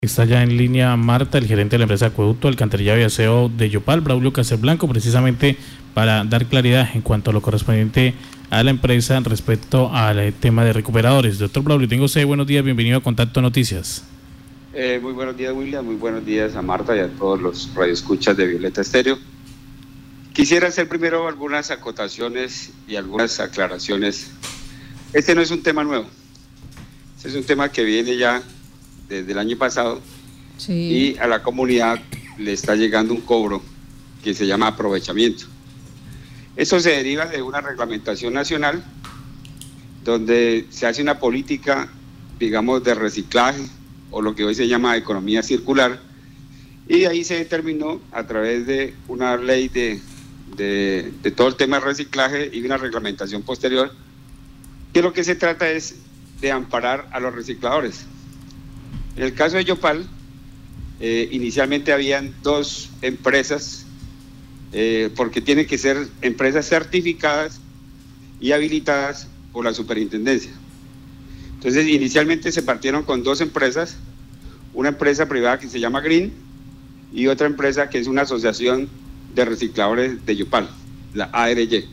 Está ya en línea Marta, el gerente de la empresa Acueducto, Alcantarillado y Aseo de Yopal, Braulio Castelblanco, precisamente para dar claridad en cuanto a lo correspondiente a la empresa respecto al tema de recuperadores. Doctor Braulio, tengo usted buenos días, bienvenido a Contacto Noticias. Muy buenos días, William, muy buenos días a Marta y a todos los radioescuchas de Violeta Estéreo. Quisiera hacer primero algunas acotaciones y algunas aclaraciones. Este no es un tema nuevo, este es un tema que viene ya desde el año pasado, sí. Y a la comunidad le está llegando un cobro que se llama aprovechamiento. Eso se deriva de una reglamentación nacional donde se hace una política, digamos, de reciclaje o lo que hoy se llama economía circular, y ahí se determinó a través de una ley de todo el tema de reciclaje y una reglamentación posterior que lo que se trata es de amparar a los recicladores. En el caso de Yopal, inicialmente habían dos empresas, porque tienen que ser empresas certificadas y habilitadas por la superintendencia. Entonces, inicialmente se partieron con dos empresas, una empresa privada que se llama Green y otra empresa que es una asociación de recicladores de Yopal, la ARY.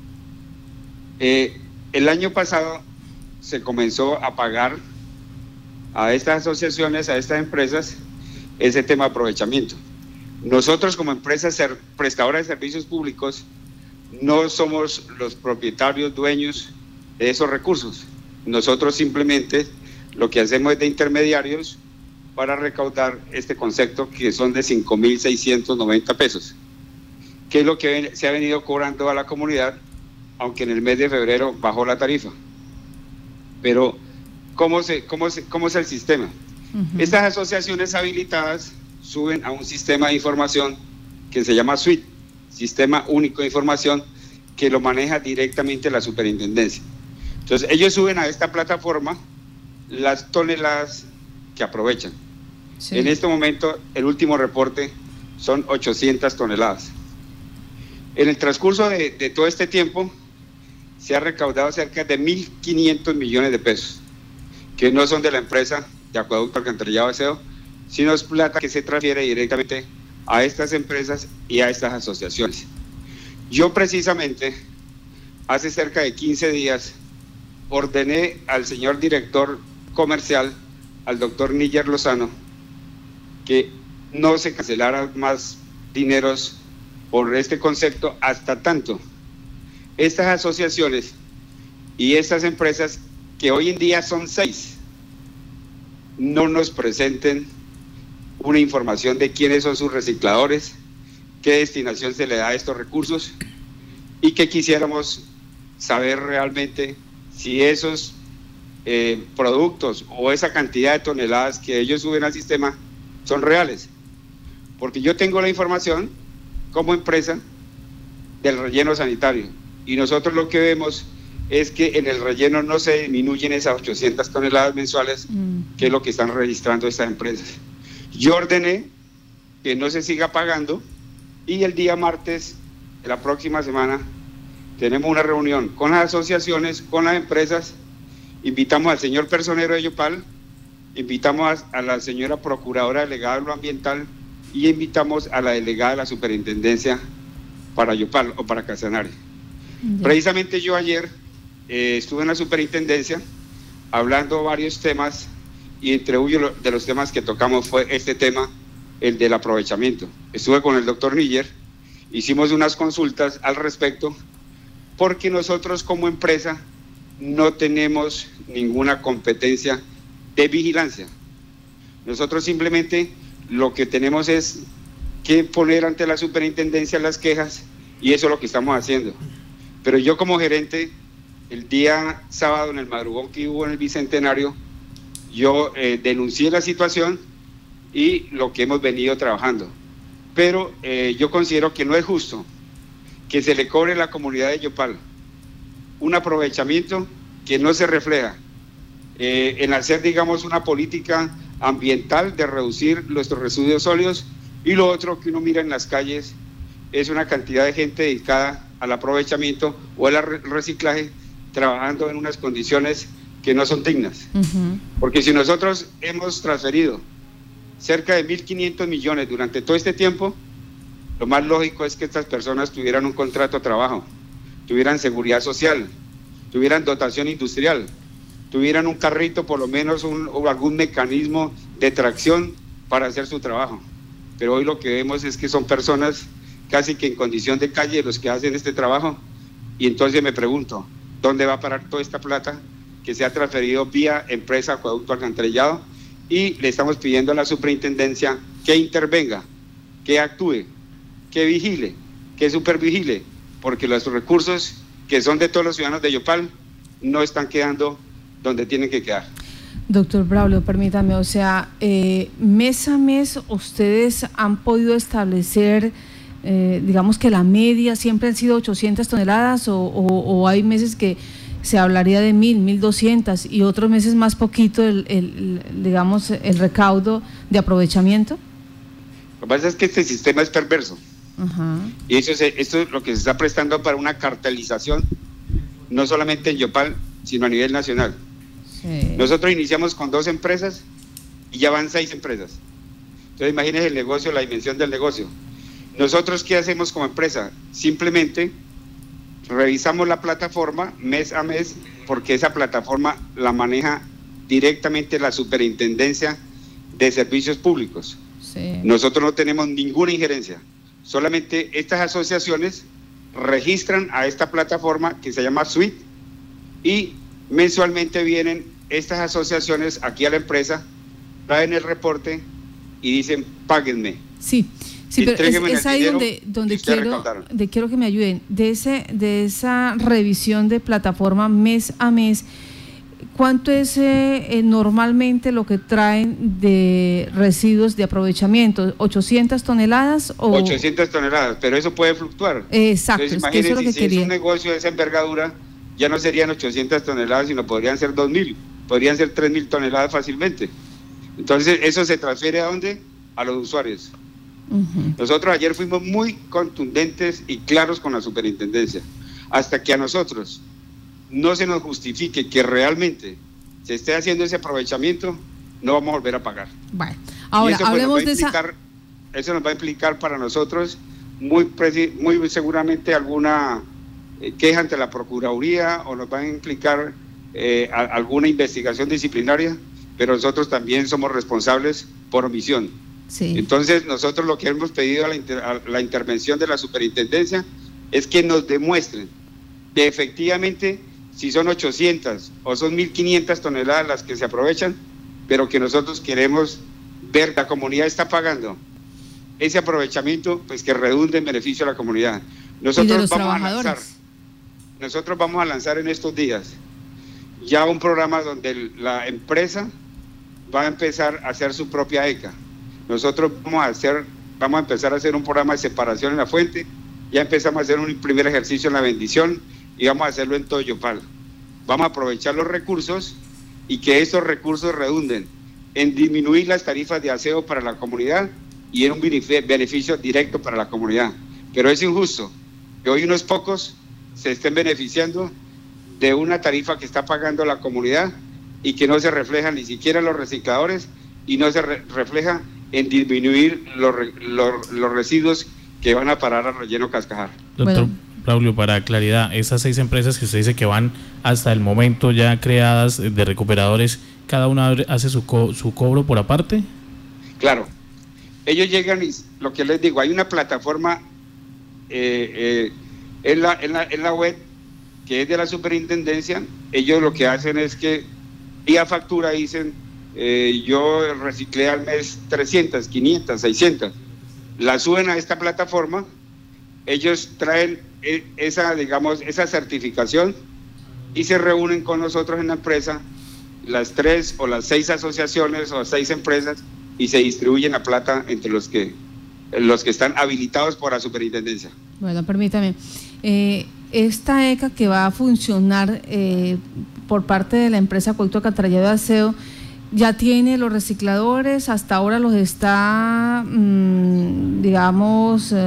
El año pasado se comenzó a pagar a estas asociaciones, a estas empresas, ese tema de aprovechamiento. Nosotros como empresas prestadoras de servicios públicos no somos los propietarios, dueños de esos recursos. Nosotros simplemente lo que hacemos es de intermediarios para recaudar este concepto, que son de 5.690 pesos, que es lo que se ha venido cobrando a la comunidad, aunque en el mes de febrero bajó la tarifa. Pero ¿cómo es el sistema? Estas asociaciones habilitadas suben a un sistema de información que se llama SUIT, Sistema Único de Información, que lo maneja directamente la superintendencia. Entonces ellos suben a esta plataforma las toneladas que aprovechan. Sí. En este momento el último reporte son 800 toneladas. En el transcurso de todo este tiempo se ha recaudado cerca de 1.500 millones de pesos, que no son de la empresa de Acueducto, Alcantarillado y Aseo, sino es plata que se transfiere directamente a estas empresas y a estas asociaciones. Yo precisamente hace cerca de 15 días ordené al señor director comercial, al doctor Níger Lozano, que no se cancelaran más dineros por este concepto hasta tanto estas asociaciones y estas empresas, que hoy en día son 6, no nos presenten una información de quiénes son sus recicladores, qué destinación se le da a estos recursos, y que quisiéramos saber realmente si esos productos o esa cantidad de toneladas que ellos suben al sistema son reales. Porque yo tengo la información como empresa del relleno sanitario, y nosotros lo que vemos es que en el relleno no se disminuyen esas 800 toneladas mensuales, que es lo que están registrando estas empresas. Yo ordené que no se siga pagando, y el día martes de la próxima semana tenemos una reunión con las asociaciones, con las empresas. Invitamos al señor personero de Yopal, invitamos a la señora procuradora delegada de lo ambiental y invitamos a la delegada de la superintendencia para Yopal o para Casanare. Precisamente yo ayer estuve en la superintendencia hablando varios temas, y entre uno de los temas que tocamos fue este tema, el del aprovechamiento. Estuve con el doctor Níger, hicimos unas consultas al respecto, porque nosotros como empresa no tenemos ninguna competencia de vigilancia. Nosotros simplemente lo que tenemos es que poner ante la superintendencia las quejas, y eso es lo que estamos haciendo. Pero yo como gerente, el día sábado en el madrugón que hubo en el Bicentenario, yo denuncié la situación y lo que hemos venido trabajando. Pero yo considero que no es justo que se le cobre a la comunidad de Yopal un aprovechamiento que no se refleja en hacer, digamos, una política ambiental de reducir nuestros residuos sólidos, y lo otro que uno mira en las calles es una cantidad de gente dedicada al aprovechamiento o al reciclaje, trabajando en unas condiciones que no son dignas. Porque si nosotros hemos transferido cerca de 1.500 millones durante todo este tiempo, lo más lógico es que estas personas tuvieran un contrato de trabajo, tuvieran seguridad social, tuvieran dotación industrial, tuvieran un carrito, por lo menos o algún mecanismo de tracción para hacer su trabajo. Pero hoy lo que vemos es que son personas casi que en condición de calle los que hacen este trabajo, y entonces me pregunto, ¿dónde va a parar toda esta plata que se ha transferido vía empresa Acueducto Alcantarillado? Y le estamos pidiendo a la superintendencia que intervenga, que actúe, que vigile, que supervigile, porque los recursos que son de todos los ciudadanos de Yopal no están quedando donde tienen que quedar. Doctor Braulio, permítame, o sea, mes a mes ustedes han podido establecer, digamos que la media siempre han sido 800 toneladas o hay meses que se hablaría de 1.000, 1.200 y otros meses más poquito digamos, el recaudo de aprovechamiento? Lo que pasa es que este sistema es perverso. Ajá. Y esto es lo que se está prestando para una cartelización, no solamente en Yopal, sino a nivel nacional. Sí. Nosotros iniciamos con 2 empresas y ya van 6 empresas. Entonces imagínense el negocio, la dimensión del negocio. Nosotros, ¿qué hacemos como empresa? Simplemente revisamos la plataforma mes a mes, porque esa plataforma la maneja directamente la Superintendencia de Servicios Públicos. Sí. Nosotros no tenemos ninguna injerencia, solamente estas asociaciones registran a esta plataforma que se llama Suite y mensualmente vienen estas asociaciones aquí a la empresa, traen el reporte y dicen, páguenme. Sí. Sí, pero es ahí donde quiero que me ayuden. De esa revisión de plataforma mes a mes, ¿cuánto es normalmente lo que traen de residuos de aprovechamiento? ¿800 toneladas? O 800 toneladas, pero eso puede fluctuar. Exacto, entonces, es que eso es lo que si quería. Es un negocio de esa envergadura, ya no serían 800 toneladas, sino podrían ser 2.000, podrían ser 3.000 toneladas fácilmente. Entonces, ¿eso se transfiere a dónde? A los usuarios. Nosotros ayer fuimos muy contundentes y claros con la superintendencia. Hasta que a nosotros no se nos justifique que realmente se esté haciendo ese aprovechamiento, no vamos a volver a pagar. Bueno, ahora hablemos de eso nos va a implicar para nosotros muy seguramente alguna queja ante la Procuraduría, o nos va a implicar alguna investigación disciplinaria, pero nosotros también somos responsables por omisión. Sí. Entonces nosotros lo que hemos pedido a la intervención de la superintendencia es que nos demuestren que efectivamente si son 800 o son 1.500 toneladas las que se aprovechan, pero que nosotros queremos ver que la comunidad está pagando ese aprovechamiento, pues que redunde en beneficio a la comunidad. Nosotros vamos a lanzar en estos días ya un programa donde la empresa va a empezar a hacer su propia ECA. Nosotros vamos a empezar a hacer un programa de separación en la fuente, ya empezamos a hacer un primer ejercicio en la bendición y vamos a hacerlo en todo Yopal. Vamos a aprovechar los recursos y que esos recursos redunden en disminuir las tarifas de aseo para la comunidad y en un beneficio directo para la comunidad. Pero es injusto que hoy unos pocos se estén beneficiando de una tarifa que está pagando la comunidad y que no se refleja ni siquiera en los recicladores y no se refleja en disminuir los residuos que van a parar al relleno Cascajar. Doctor Braulio, para claridad, esas 6 empresas que usted dice que van hasta el momento ya creadas de recuperadores, ¿cada una hace su cobro por aparte? Claro, ellos llegan y lo que les digo, hay una plataforma en la web que es de la superintendencia. Ellos lo que hacen es que vía factura dicen, yo reciclé al mes 300, 500, 600, la suben a esta plataforma, ellos traen esa certificación y se reúnen con nosotros en la empresa, las 3 o las 6 asociaciones o las 6 empresas, y se distribuyen la plata entre los que están habilitados por la superintendencia. Bueno, permítame, esta ECA que va a funcionar por parte de la empresa Acueducto Alcantarillado de Aseo, ¿ya tiene los recicladores? ¿Hasta ahora los está, digamos,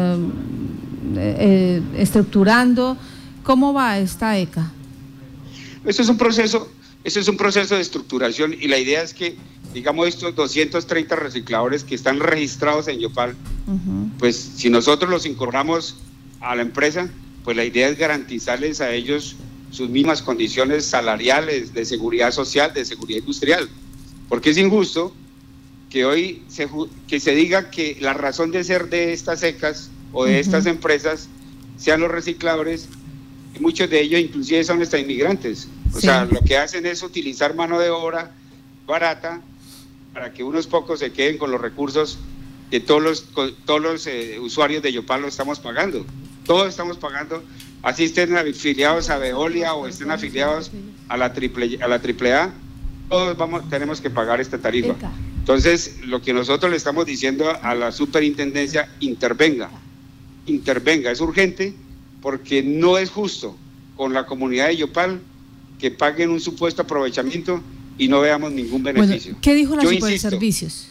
estructurando? ¿Cómo va esta ECA? Eso es un proceso de estructuración y la idea es que digamos, estos 230 recicladores que están registrados en Yopal, pues si nosotros los incorporamos a la empresa, pues la idea es garantizarles a ellos sus mismas condiciones salariales, de seguridad social, de seguridad industrial, porque es injusto que hoy se diga que la razón de ser de estas secas o de estas empresas sean los recicladores, y muchos de ellos inclusive son hasta inmigrantes. O sea, lo que hacen es utilizar mano de obra barata para que unos pocos se queden con los recursos que todos los usuarios de Yopal lo estamos pagando. Todos estamos pagando, así estén afiliados a Veolia o estén afiliados a la AAA, todos tenemos que pagar esta tarifa. Entonces, lo que nosotros le estamos diciendo a la superintendencia, intervenga, es urgente, porque no es justo con la comunidad de Yopal que paguen un supuesto aprovechamiento y no veamos ningún beneficio. Bueno, ¿qué dijo la Superservicios?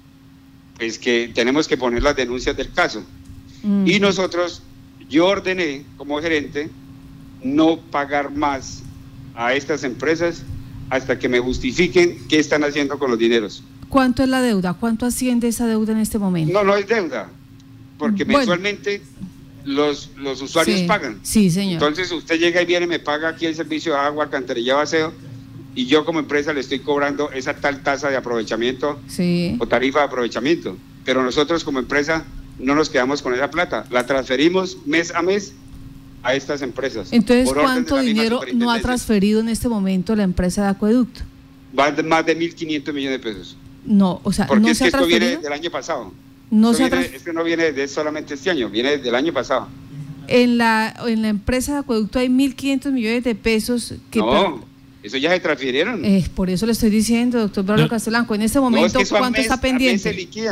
Pues que tenemos que poner las denuncias del caso. Y nosotros, yo ordené como gerente no pagar más a estas empresas hasta que me justifiquen qué están haciendo con los dineros. ¿Cuánto es la deuda? ¿Cuánto asciende esa deuda en este momento? No es deuda, porque mensualmente los usuarios pagan. Sí, señor. Entonces usted llega y viene y me paga aquí el servicio de agua, alcantarillado, aseo, y yo como empresa le estoy cobrando esa tal tasa de aprovechamiento o tarifa de aprovechamiento. Pero nosotros como empresa no nos quedamos con esa plata, la transferimos mes a mes a estas empresas. Entonces, ¿cuánto dinero no ha transferido en este momento la empresa de acueducto? Más de 1.500 millones de pesos. No, o sea, porque no es se que ha transferido. Esto viene del año pasado. Esto no viene de solamente este año, viene del año pasado. En la empresa de acueducto hay 1.500 millones de pesos que... Eso ya se transfirieron. Por eso le estoy diciendo, doctor Braulio Castelanco, en este momento, ¿cuánto está pendiente?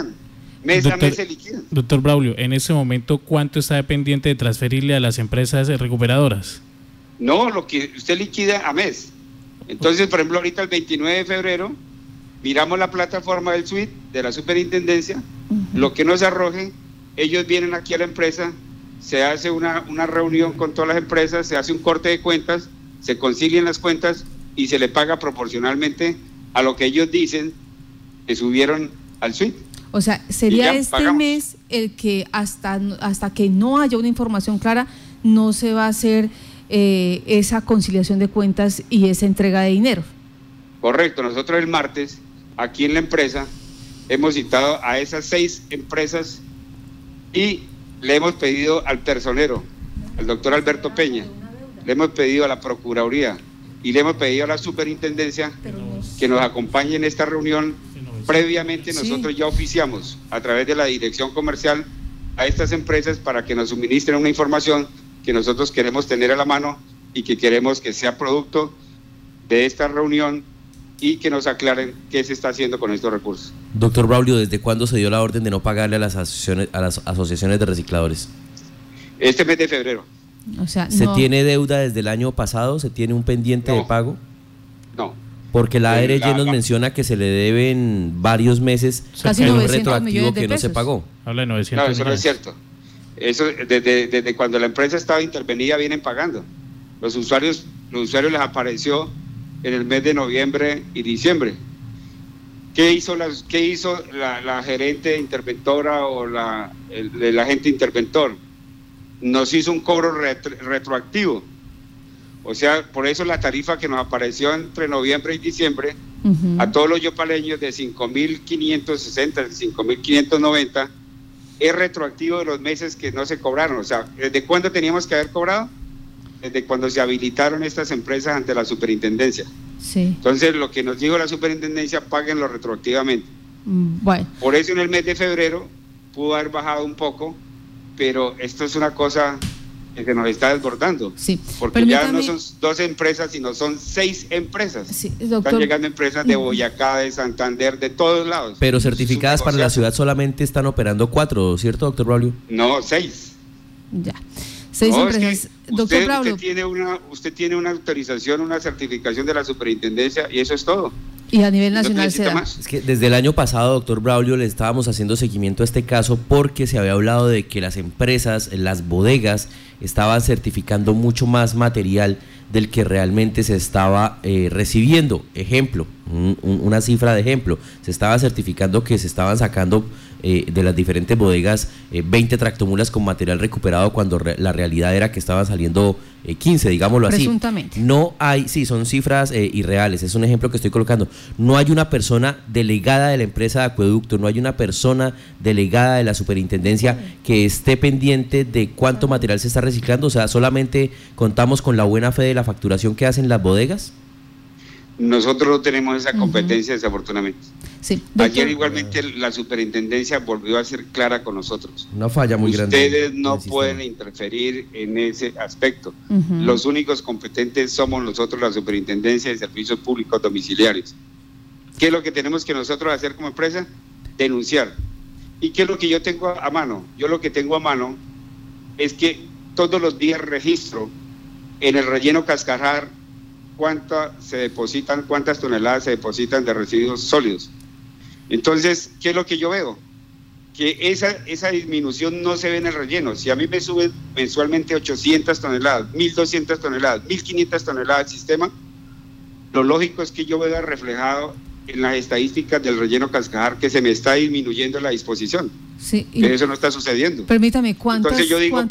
Mes a mes se liquidan. Doctor Braulio, en ese momento, ¿cuánto está pendiente de transferirle a las empresas recuperadoras? No, lo que usted liquida a mes. Entonces, por ejemplo, ahorita el 29 de febrero, miramos la plataforma del suite de la superintendencia, lo que nos arroje, ellos vienen aquí a la empresa, se hace una reunión con todas las empresas, se hace un corte de cuentas, se concilian las cuentas y se le paga proporcionalmente a lo que ellos dicen que subieron al suite. O sea, sería este mes el que hasta que no haya una información clara, no se va a hacer esa conciliación de cuentas y esa entrega de dinero. Correcto, nosotros el martes, aquí en la empresa, hemos citado a esas 6 empresas y le hemos pedido al personero, al doctor Alberto Peña, le hemos pedido a la Procuraduría y le hemos pedido a la Superintendencia que nos acompañe en esta reunión. Previamente nosotros ya oficiamos a través de la Dirección Comercial a estas empresas para que nos suministren una información que nosotros queremos tener a la mano y que queremos que sea producto de esta reunión y que nos aclaren qué se está haciendo con estos recursos. Doctor Braulio, ¿desde cuándo se dio la orden de no pagarle a las asociaciones de recicladores? Este mes de febrero. O sea, ¿Se tiene deuda desde el año pasado? ¿Se tiene un pendiente de pago? No. Porque la ARY nos menciona que se le deben varios meses casi un retroactivo que no se pagó. Habla de 900 No, eso no es cierto. Eso desde cuando la empresa estaba intervenida vienen pagando. Los usuarios les apareció en el mes de noviembre y diciembre. ¿Qué hizo la gerente interventora o el agente interventor? Nos hizo un cobro retroactivo. O sea, por eso la tarifa que nos apareció entre noviembre y diciembre a todos los yopaleños de 5.560, 5.590 es retroactivo de los meses que no se cobraron. O sea, ¿desde cuándo teníamos que haber cobrado? Desde cuando se habilitaron estas empresas ante la superintendencia. Sí. Entonces, lo que nos dijo la superintendencia, páguenlo retroactivamente. Bueno. Por eso en el mes de febrero pudo haber bajado un poco, pero esto es una cosa que nos está desbordando. Sí. Porque ya no son 2 empresas, sino son 6 empresas. Sí, doctor. Están llegando empresas de Boyacá, de Santander, de todos lados. Pero certificadas para la ciudad solamente están operando 4, ¿cierto, doctor Braulio? No, 6. Ya. 6 empresas. Es que doctor Braulio. Usted tiene una autorización, una certificación de la superintendencia y eso es todo. Y a nivel nacional se da. Es que desde el año pasado, doctor Braulio, le estábamos haciendo seguimiento a este caso porque se había hablado de que las empresas, las bodegas, estaban certificando mucho más material del que realmente se estaba recibiendo. Ejemplo, una cifra de ejemplo, se estaba certificando que se estaban sacando de las diferentes bodegas 20 tractomulas con material recuperado cuando la realidad era que estaban saliendo 15, digámoslo así. Presuntamente. No hay, sí, son cifras irreales, es un ejemplo que estoy colocando. No hay una persona delegada de la empresa de acueducto, no hay una persona delegada de la superintendencia que esté pendiente de cuánto material se está reciclando, o sea, solamente contamos con la buena fe de la facturación que hacen las bodegas. Nosotros no tenemos esa competencia, desafortunadamente. Sí, ayer igualmente la superintendencia volvió a ser clara con nosotros. Una falla muy grande. Ustedes no pueden interferir en ese aspecto. Los únicos competentes somos nosotros, la Superintendencia de Servicios Públicos Domiciliarios. ¿Qué es lo que tenemos que nosotros hacer como empresa? Denunciar. ¿Y qué es lo que yo tengo a mano? Yo lo que tengo a mano es que todos los días registro en el relleno Cascajar cuántas toneladas se depositan de residuos sólidos. Entonces, ¿qué es lo que yo veo? Que esa disminución no se ve en el relleno. Si a mí me suben mensualmente 800 toneladas, 1.200 toneladas, 1.500 toneladas al sistema, lo lógico es que yo vea reflejado en las estadísticas del relleno Cascajar que se me está disminuyendo la disposición. Sí, pero eso no está sucediendo. Permítame, ¿cuántas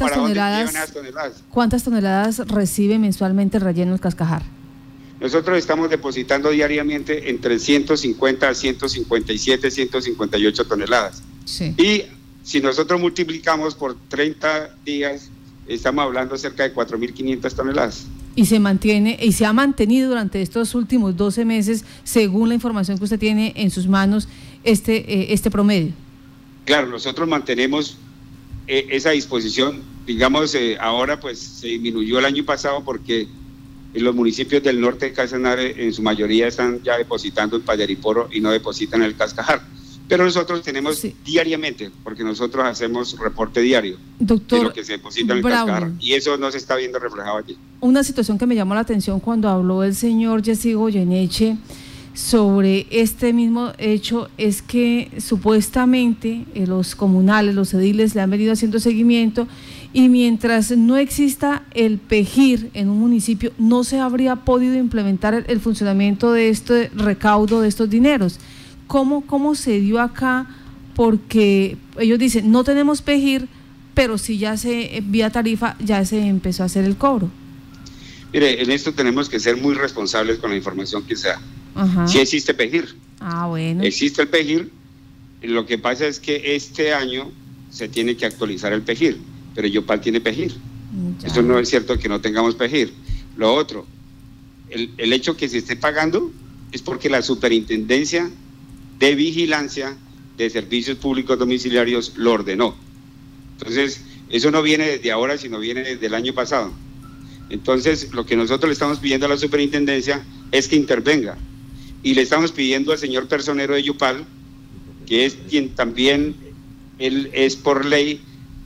toneladas recibe mensualmente el relleno del Cascajar? Nosotros estamos depositando diariamente entre 150 a 157, 158 toneladas. Sí. Y si nosotros multiplicamos por 30 días, estamos hablando cerca de 4.500 toneladas. Y se mantiene, y se ha mantenido durante estos últimos 12 meses, según la información que usted tiene en sus manos, este promedio. Claro, nosotros mantenemos esa disposición. Digamos, ahora pues se disminuyó el año pasado porque en los municipios del norte de Casanare en su mayoría están ya depositando en Pallariporo y no depositan en el Cascajar. Pero nosotros tenemos diariamente, porque nosotros hacemos reporte diario, doctor, de lo que se deposita en el Cascajar, y eso no se está viendo reflejado allí. Una situación que me llamó la atención cuando habló el señor Jessy Goyeneche sobre este mismo hecho es que supuestamente los comunales, los ediles le han venido haciendo seguimiento y mientras no exista el PEJIR en un municipio no se habría podido implementar el funcionamiento de este recaudo de estos dineros. ¿Cómo se dio acá? Porque ellos dicen, no tenemos PEJIR, pero sí ya vía tarifa ya se empezó a hacer el cobro. Mire, en esto tenemos que ser muy responsables con la información que se da. Sí existe PEJIR. Bueno. Existe el PEJIR, lo que pasa es que este año se tiene que actualizar el PEJIR, pero Yopal tiene PEJIR. Eso no es cierto que no tengamos PEJIR. Lo otro, el hecho que se esté pagando es porque la Superintendencia de Vigilancia de Servicios Públicos Domiciliarios lo ordenó. Entonces, eso no viene desde ahora, sino viene desde el año pasado. Entonces, lo que nosotros le estamos pidiendo a la Superintendencia es que intervenga. Y le estamos pidiendo al señor personero de Yopal, que es quien también, él es por ley,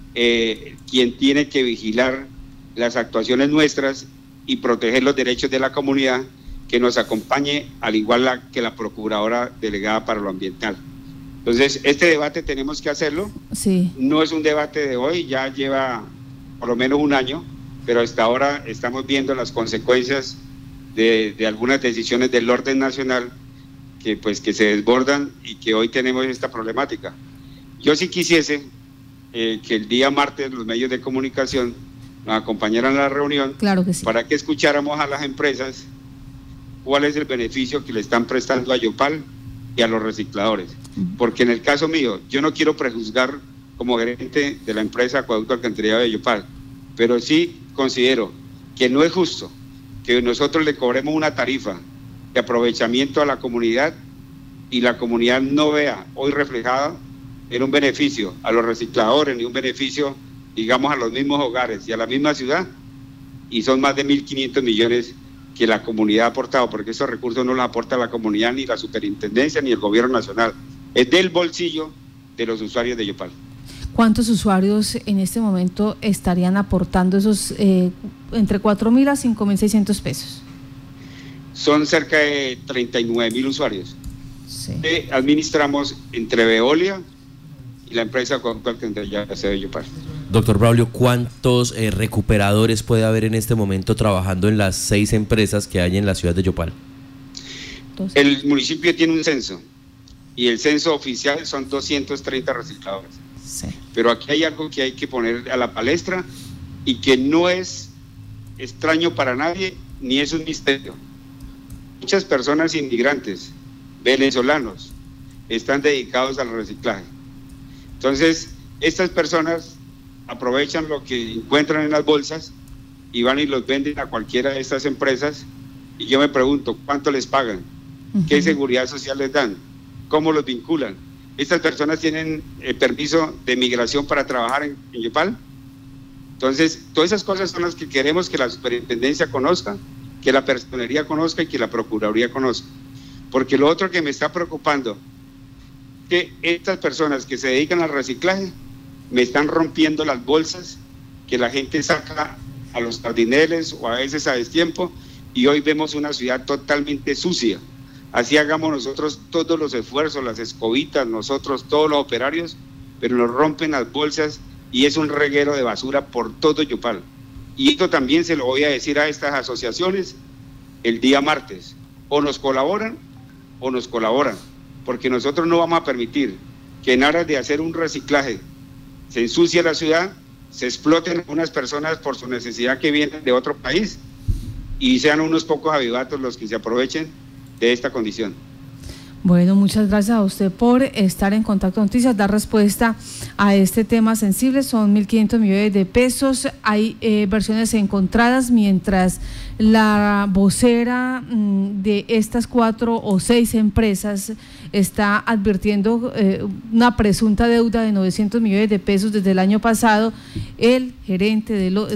quien tiene que vigilar las actuaciones nuestras y proteger los derechos de la comunidad, que nos acompañe, al igual que la Procuradora Delegada para lo Ambiental. Entonces, este debate tenemos que hacerlo. Sí. No es un debate de hoy, ya lleva por lo menos un año, pero hasta ahora estamos viendo las consecuencias de algunas decisiones del orden nacional que se desbordan y que hoy tenemos esta problemática. Yo sí quisiese que el día martes los medios de comunicación nos acompañaran a la reunión. Claro que sí. Para que escucháramos a las empresas cuál es el beneficio que le están prestando a Yopal y a los recicladores. Porque en el caso mío, yo no quiero prejuzgar como gerente de la empresa Acueducto Alcantarillado de Yopal, pero sí considero que no es justo que nosotros le cobremos una tarifa de aprovechamiento a la comunidad y la comunidad no vea hoy reflejada en un beneficio a los recicladores ni un beneficio, digamos, a los mismos hogares y a la misma ciudad, y son más de 1.500 millones que la comunidad ha aportado, porque esos recursos no los aporta la comunidad, ni la superintendencia, ni el gobierno nacional, es del bolsillo de los usuarios de Yopal. ¿Cuántos usuarios en este momento estarían aportando esos entre 4.000 a 5.600 pesos? son cerca de 39.000 usuarios. Sí. Que administramos entre Veolia y la empresa Acueducto Alcantarillado de Yopal. Doctor Braulio, ¿cuántos recuperadores puede haber en este momento trabajando en las 6 empresas que hay en la ciudad de Yopal? El municipio tiene un censo y el censo oficial son 230 recicladores. Sí. Pero aquí hay algo que hay que poner a la palestra y que no es extraño para nadie ni es un misterio. Muchas personas inmigrantes, venezolanos, están dedicados al reciclaje. Entonces, estas personas aprovechan lo que encuentran en las bolsas y van y los venden a cualquiera de estas empresas, y yo me pregunto, ¿cuánto les pagan? ¿Qué seguridad social les dan? ¿Cómo los vinculan? ¿Estas personas tienen permiso de migración para trabajar en Yopal? Entonces, todas esas cosas son las que queremos que la superintendencia conozca, que la personería conozca y que la procuraduría conozca. Porque lo otro que me está preocupando, que estas personas que se dedican al reciclaje me están rompiendo las bolsas que la gente saca a los jardineles o a veces a destiempo, y hoy vemos una ciudad totalmente sucia. Así hagamos nosotros todos los esfuerzos, las escobitas, nosotros todos los operarios, pero nos rompen las bolsas y es un reguero de basura por todo Yopal. Y esto también se lo voy a decir a estas asociaciones el día martes: o nos colaboran o nos colaboran, porque nosotros no vamos a permitir que en aras de hacer un reciclaje se ensucie la ciudad, se exploten unas personas por su necesidad que vienen de otro país y sean unos pocos avivatos los que se aprovechen de esta condición. Bueno, muchas gracias a usted por estar en Contacto Noticias, dar respuesta a este tema sensible. Son 1.500 millones de pesos. Hay versiones encontradas, mientras la vocera de estas 4 o 6 empresas está advirtiendo una presunta deuda de 900 millones de pesos desde el año pasado. El gerente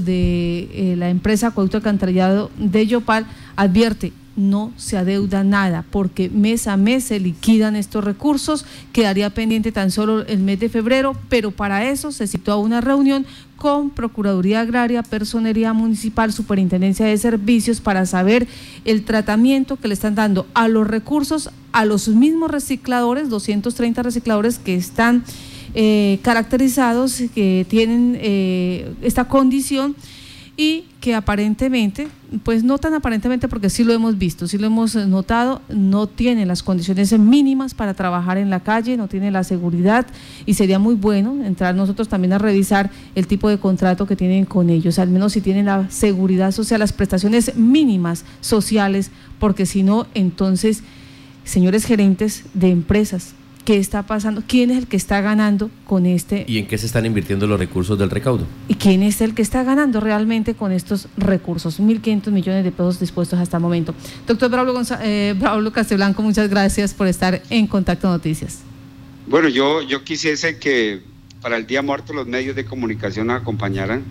de la empresa Acueducto Alcantarillado de Yopal advierte: no se adeuda nada, porque mes a mes se liquidan estos recursos. Quedaría pendiente tan solo el mes de febrero, pero para eso se citó a una reunión con Procuraduría Agraria, Personería Municipal, Superintendencia de Servicios, para saber el tratamiento que le están dando a los recursos, a los mismos recicladores, 230 recicladores que están caracterizados, que tienen esta condición, y que aparentemente, pues no tan aparentemente, porque sí lo hemos visto, sí lo hemos notado, no tiene las condiciones mínimas para trabajar en la calle, no tiene la seguridad, y sería muy bueno entrar nosotros también a revisar el tipo de contrato que tienen con ellos, al menos si tienen la seguridad social, las prestaciones mínimas sociales, porque si no, entonces, señores gerentes de empresas, ¿qué está pasando? ¿Quién es el que está ganando con este? ¿Y en qué se están invirtiendo los recursos del recaudo? ¿Y quién es el que está ganando realmente con estos recursos? 1.500 millones de pesos dispuestos hasta el momento. Doctor Braulio Casteblanco, muchas gracias por estar en Contacto Noticias. Bueno, yo quisiese que para el Día Muerto los medios de comunicación nos acompañaran,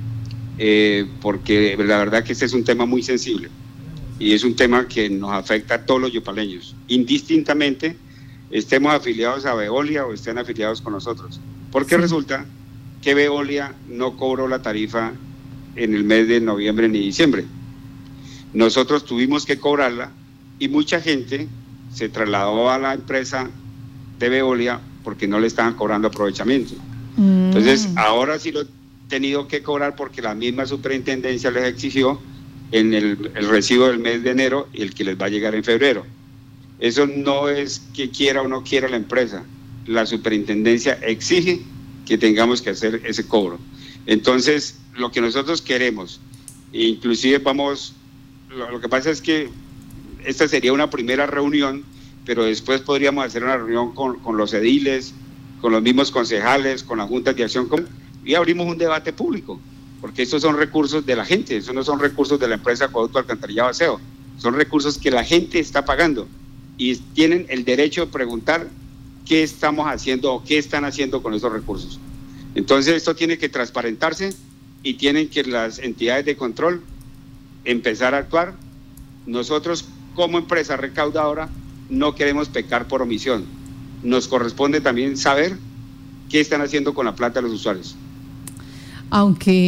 porque la verdad que este es un tema muy sensible y es un tema que nos afecta a todos los yopaleños, indistintamente estemos afiliados a Veolia o estén afiliados con nosotros, porque sí, resulta que Veolia no cobró la tarifa en el mes de noviembre ni diciembre. Nosotros tuvimos que cobrarla y mucha gente se trasladó a la empresa de Veolia porque no le estaban cobrando aprovechamiento. Entonces ahora sí lo he tenido que cobrar porque la misma superintendencia les exigió en el recibo del mes de enero y el que les va a llegar en febrero. Eso no es que quiera o no quiera la empresa, la superintendencia exige que tengamos que hacer ese cobro. Entonces, lo que nosotros queremos, inclusive lo que pasa es que esta sería una primera reunión, pero después podríamos hacer una reunión con los ediles, con los mismos concejales, con las juntas de acción común, y abrimos un debate público, porque estos son recursos de la gente, esos no son recursos de la empresa Acueducto Alcantarillado de Aseo, son recursos que la gente está pagando. Y tienen el derecho de preguntar qué estamos haciendo o qué están haciendo con esos recursos. Entonces esto tiene que transparentarse y tienen que las entidades de control empezar a actuar. Nosotros como empresa recaudadora no queremos pecar por omisión. Nos corresponde también saber qué están haciendo con la plata de los usuarios. Aunque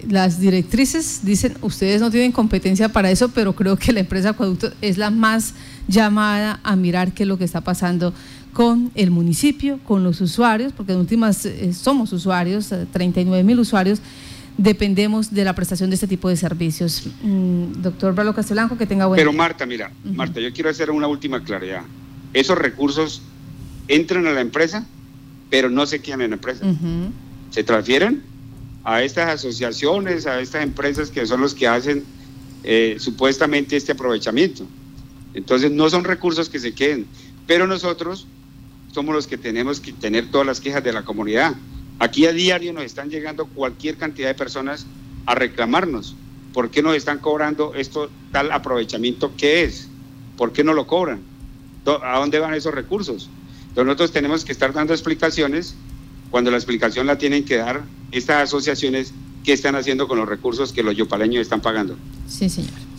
las directrices dicen, ustedes no tienen competencia para eso, pero creo que la empresa Acueducto es la más llamada a mirar qué es lo que está pasando con el municipio, con los usuarios, porque en últimas somos usuarios, 39.000 usuarios, dependemos de la prestación de este tipo de servicios. Doctor Braulio Castelblanco, que tenga buen día. Pero Marta, mira, Marta, yo quiero hacer una última claridad. Esos recursos entran a la empresa, pero no se quedan en la empresa. Se transfieren a estas asociaciones, a estas empresas que son los que hacen supuestamente este aprovechamiento. Entonces no son recursos que se queden, pero nosotros somos los que tenemos que tener todas las quejas de la comunidad. Aquí a diario nos están llegando cualquier cantidad de personas a reclamarnos. ¿Por qué nos están cobrando esto, tal aprovechamiento? ¿Qué es? ¿Por qué no lo cobran? ¿A dónde van esos recursos? Entonces nosotros tenemos que estar dando explicaciones, cuando la explicación la tienen que dar estas asociaciones que están haciendo con los recursos que los yopaleños están pagando. Sí, señor.